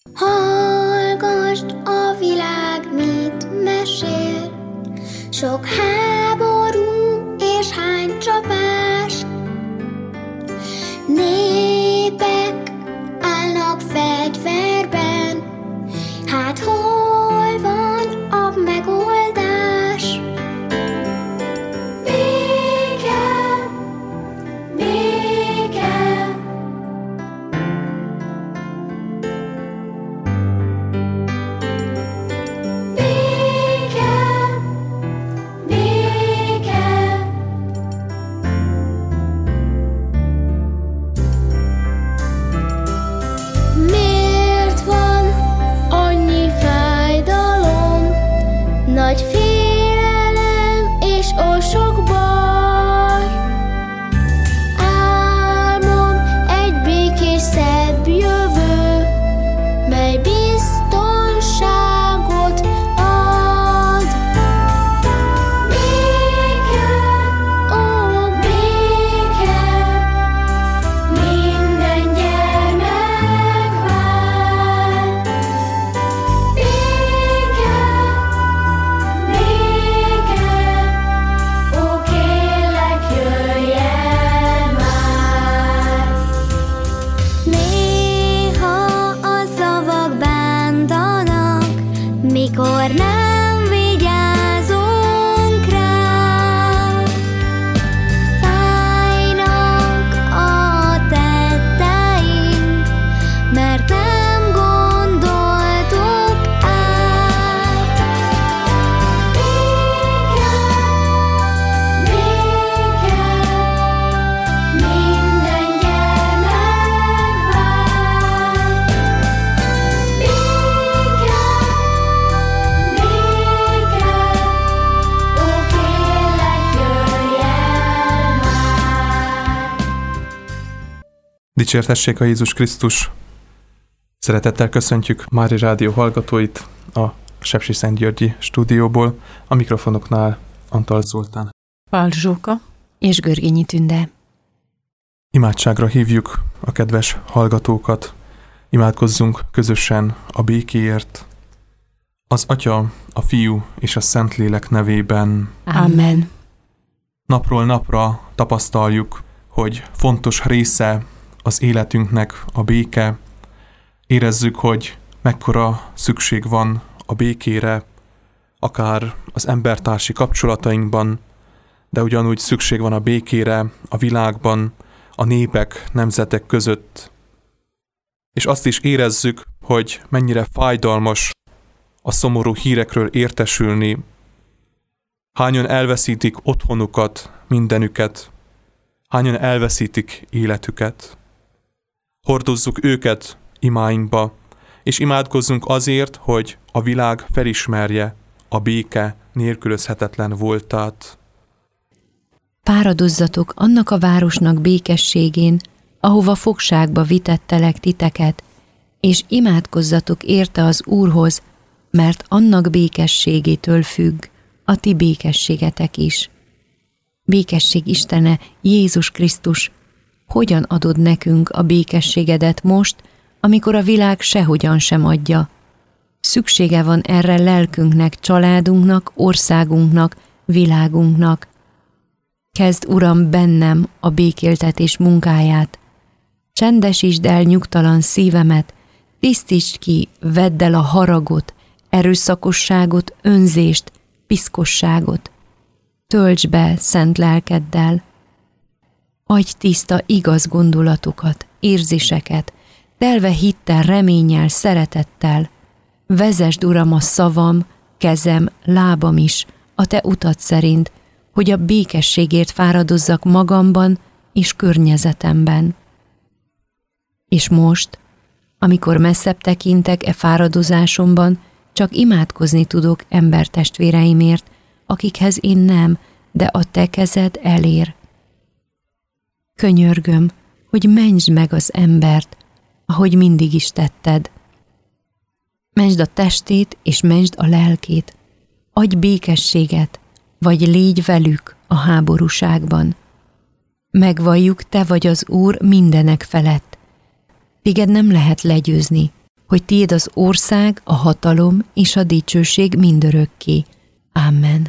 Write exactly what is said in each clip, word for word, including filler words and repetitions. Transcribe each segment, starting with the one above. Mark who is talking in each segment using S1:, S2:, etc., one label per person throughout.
S1: Hallgasd, a világ mit mesél, sok háború és hány csapás. Népek állnak fegyverben, hát hol van a megoldás? Béke, béke. Béke, béke. Miért van annyi fájdalom, nagy félelem és oly sok baj? Álmom egy békés, szebb jövő, mely biztonságot ad. Béke, ó, béke, minden gyermek vár. Béke, béke, ó, kérlek, jöjj el már. Néha a szavak bántanak, mikor nem vigyázunk rá. Fájnak a tetteink, mert nem gondoltuk át. Béke, béke, minden gyermek vár. Béke, béke, ó, kérlek, jöjj el már.
S2: Dicsértessék a Jézus Krisztus! Szeretettel köszöntjük Mári Rádió hallgatóit a Sepsiszentgyörgyi stúdióból, a mikrofonoknál Antal Zoltán.
S3: Pál Zsóka és Görgényi Tünde.
S2: Imádságra hívjuk a kedves hallgatókat, imádkozzunk közösen a békéért. Az Atya, a Fiú és a Szentlélek nevében.
S3: Amen.
S2: Napról napra tapasztaljuk, hogy fontos része az életünknek a béke. Érezzük, hogy mekkora szükség van a békére, akár az embertársi kapcsolatainkban, de ugyanúgy szükség van a békére a világban, a népek, nemzetek között. És azt is érezzük, hogy mennyire fájdalmas a szomorú hírekről értesülni. Hányan elveszítik otthonukat, mindenüket, hányan elveszítik életüket. Hordozzuk őket imáinkba, és imádkozzunk azért, hogy a világ felismerje a béke nélkülözhetetlen voltát.
S3: Fáradozzatok annak a városnak békességén, ahova fogságba vitettelek titeket, és imádkozzatok érte az Úrhoz, mert annak békességétől függ a ti békességetek is. Békesség Istene, Jézus Krisztus, hogyan adod nekünk a békességedet most, amikor a világ sehogyan sem adja? Szüksége van erre lelkünknek, családunknak, országunknak, világunknak. Kezd, Uram, bennem a békéltetés munkáját. Csendesítsd el nyugtalan szívemet, tisztítsd ki, vedd el a haragot, erőszakosságot, önzést, piszkosságot. Töltsd be szent lelkeddel. Adj tiszta, igaz gondolatokat, érzéseket, telve hittel, reménnyel, szeretettel. Vezesd, Uram, a szavam, kezem, lábam is a te utad szerint, hogy a békességért fáradozzak magamban és környezetemben. És most, amikor messzebb tekintek e fáradozásomban, csak imádkozni tudok embertestvéreimért, akikhez én nem, de a te kezed elér. Könyörgöm, hogy mentsd meg az embert, ahogy mindig is tetted. Mentsd a testét és mentsd a lelkét. Adj békességet, vagy légy velük a háborúságban. Megvalljuk, te vagy az Úr mindenek felett. Téged nem lehet legyőzni, hogy tiéd az ország, a hatalom és a dicsőség mindörökké. Amen.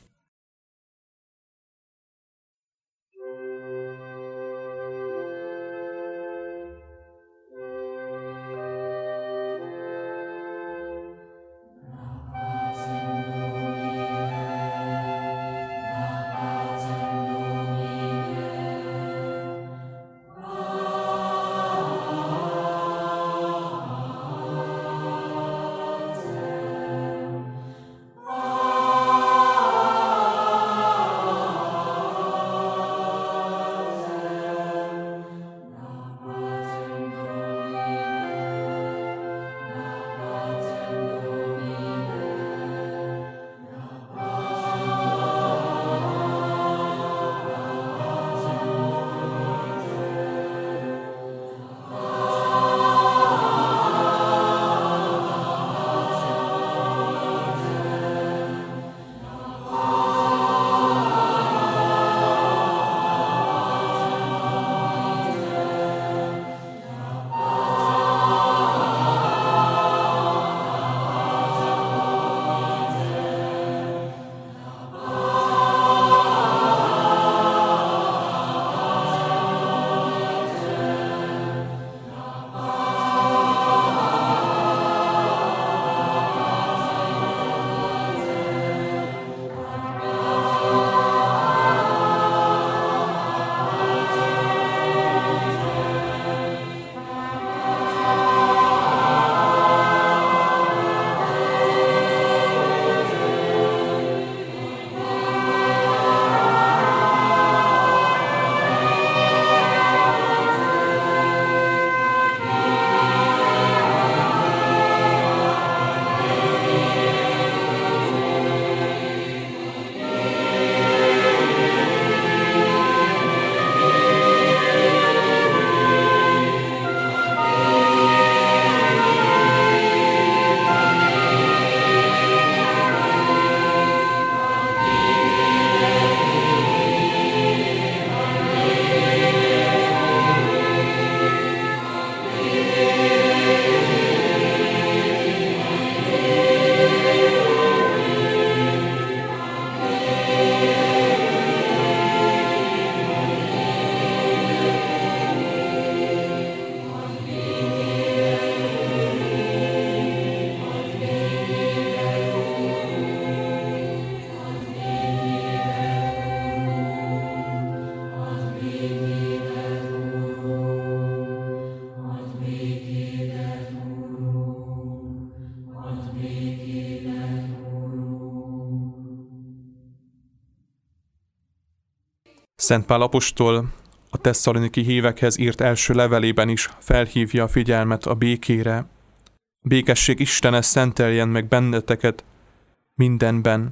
S2: Szent Pál apostol a tesszaloniki hívekhez írt első levelében is felhívja a figyelmet a békére. Békesség Istene szenteljen meg benneteket mindenben,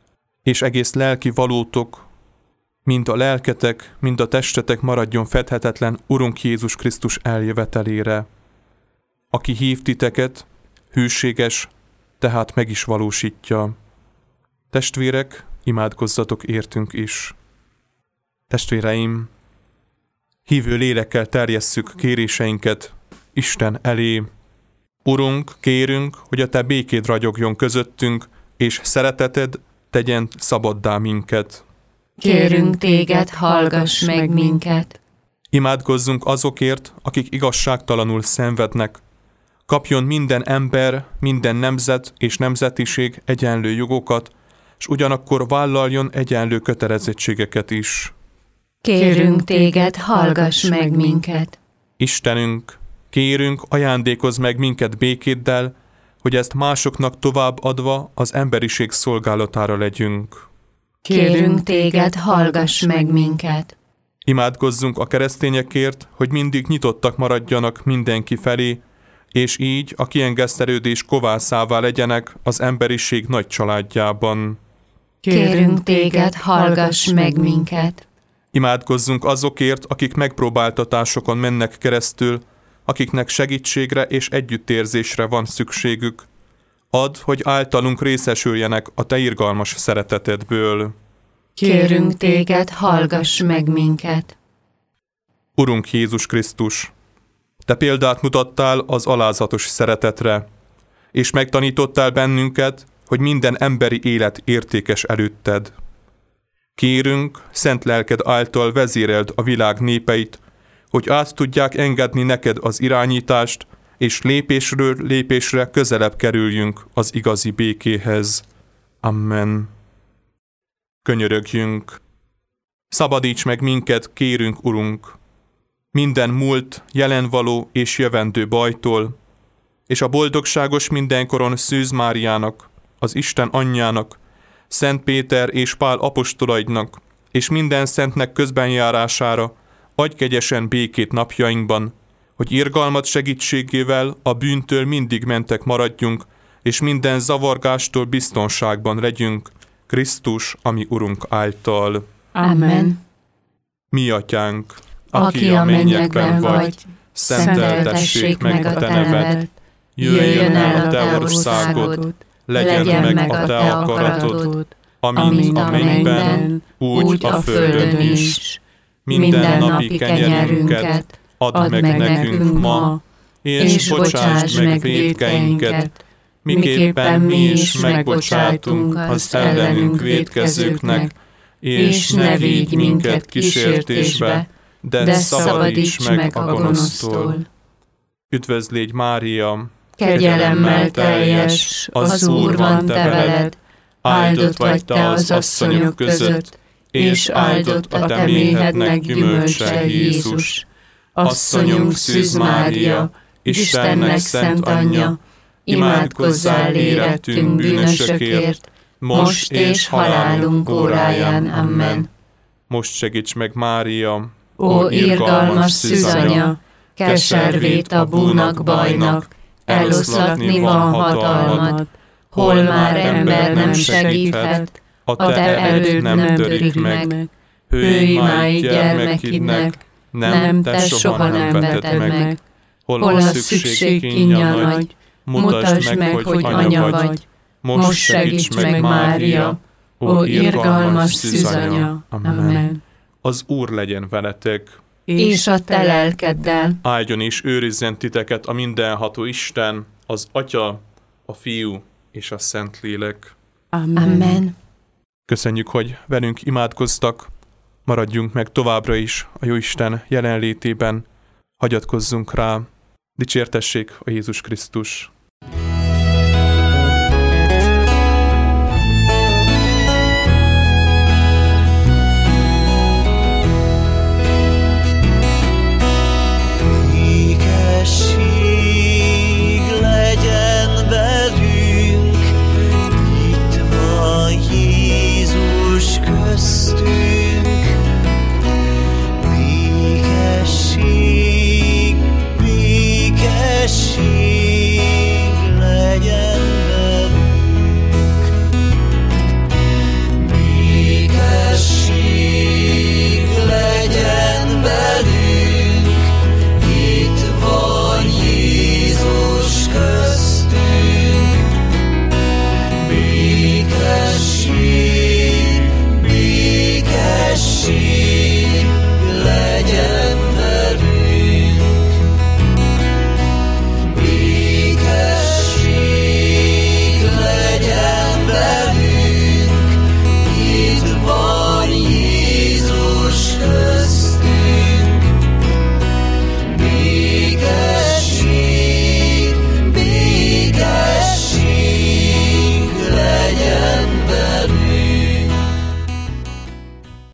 S2: és egész lelki valótok, mind a lelketek, mind a testetek maradjon fedhetetlen Urunk Jézus Krisztus eljövetelére. Aki hív titeket, hűséges, tehát meg is valósítja. Testvérek, imádkozzatok értünk is. Testvéreim, hívő lélekkel terjesszük kéréseinket Isten elé. Urunk, kérünk, hogy a te békéd ragyogjon közöttünk, és szereteted tegyen szabaddá minket.
S3: Kérünk téged, hallgass meg minket.
S2: Imádkozzunk azokért, akik igazságtalanul szenvednek. Kapjon minden ember, minden nemzet és nemzetiség egyenlő jogokat, és ugyanakkor vállaljon egyenlő kötelezettségeket is.
S3: Kérünk téged, hallgass meg minket.
S2: Istenünk, kérünk, ajándékozz meg minket békéddel, hogy ezt másoknak tovább adva az emberiség szolgálatára legyünk.
S3: Kérünk téged, hallgass meg minket.
S2: Imádkozzunk a keresztényekért, hogy mindig nyitottak maradjanak mindenki felé, és így a kiengesztelődés kovászává legyenek az emberiség nagy családjában.
S3: Kérünk téged, hallgass meg minket.
S2: Imádkozzunk azokért, akik megpróbáltatásokon mennek keresztül, akiknek segítségre és együttérzésre van szükségük. Add, hogy általunk részesüljenek a te irgalmas szeretetedből.
S3: Kérünk téged, hallgass meg minket.
S2: Urunk Jézus Krisztus, Te példát mutattál az alázatos szeretetre, és megtanítottál bennünket, hogy minden emberi élet értékes előtted. Kérünk, szent lelked által vezéreld a világ népeit, hogy át tudják engedni neked az irányítást, és lépésről lépésre közelebb kerüljünk az igazi békéhez. Amen. Könyörögjünk. Szabadíts meg minket, kérünk, Urunk, minden múlt, jelenvaló és jövendő bajtól, és a boldogságos mindenkoron Szűz Máriának, az Isten anyjának, Szent Péter és Pál apostolaidnak, és minden szentnek közbenjárására adj kegyesen békét napjainkban, hogy irgalmat segítségével a bűntől mindig mentek maradjunk, és minden zavargástól biztonságban legyünk, Krisztus, ami Urunk által.
S3: Amen.
S2: Mi atyánk,
S3: Aki a mennyekben vagy, szenteltessék meg a te neved, jöjjön el a te országod, legyen meg a te akaratod, amint a mennyben, úgy a földön is. Minden napi kenyerünket add meg nekünk ma, és bocsásd meg vétkeinket, miképpen mi is megbocsátunk az ellenünk vétkezőknek, és ne vigy minket kísértésbe, de szabadíts meg a gonosztól.
S2: Üdvözl légy, Mária,
S3: Kegyelemmel teljes, az Úr van te veled, áldott vagy te az asszonyok között, és áldott a te méhednek gyümölcse, Jézus. Asszonyunk Szűz Mária, Istennek szent anyja, imádkozzál érettünk bűnösökért, most és halálunk óráján. Amen.
S2: most segíts meg, Mária,
S3: Ó irgalmas szűzanya, keservét a búnak bajnak, eloszlatni van hatalmad, hol már ember nem segíthet, a te erőd nem törik meg. Hőj máig gyermekidnek, nem, te soha nem veted meg.
S2: Hol a szükség kínja nagy, mutasd meg, hogy anya vagy. Most segíts meg, Mária,
S3: ó irgalmas szűzanya. Amen.
S2: Az Úr legyen veletek,
S3: És a te lelkeddel.
S2: áldjon és őrizzen titeket a mindenható Isten, az Atya, a Fiú és a Szentlélek.
S3: Amen.
S2: Köszönjük, hogy velünk imádkoztak, maradjunk meg továbbra is a Jóisten jelenlétében, hagyatkozzunk rá, dicsértessék a Jézus Krisztus.